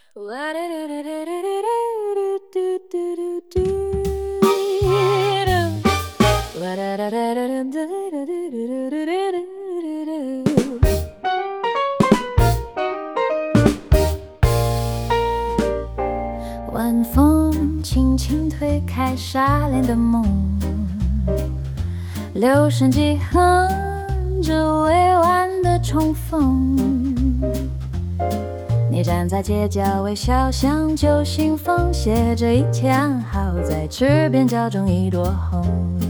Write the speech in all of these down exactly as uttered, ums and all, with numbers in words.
晚风轻轻推开纱帘的梦，留声机哼着委婉的重逢。你站在街角微笑，像旧信封，写着一切安好，在池边浇种一朵红。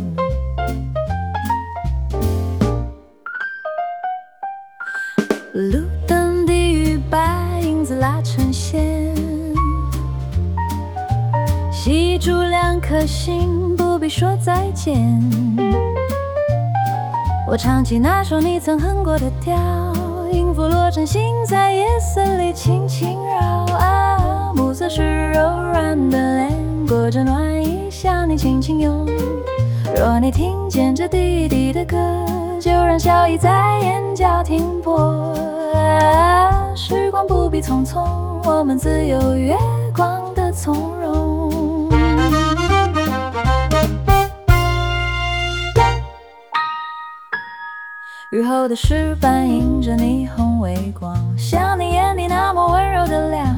路灯低语，白影子拉成线，系住两颗心，不必说再见。我唱起那首你曾哼过的调，音符落成心，在夜色里轻轻绕啊，暮色是柔软的脸，裹着暖意向你轻轻拥。若你听见这滴滴的歌，就让笑意在眼角停泊啊，时光不必匆匆，我们自有月光的从容。雨后的石板映着霓虹微光，像你眼里那么温柔的亮。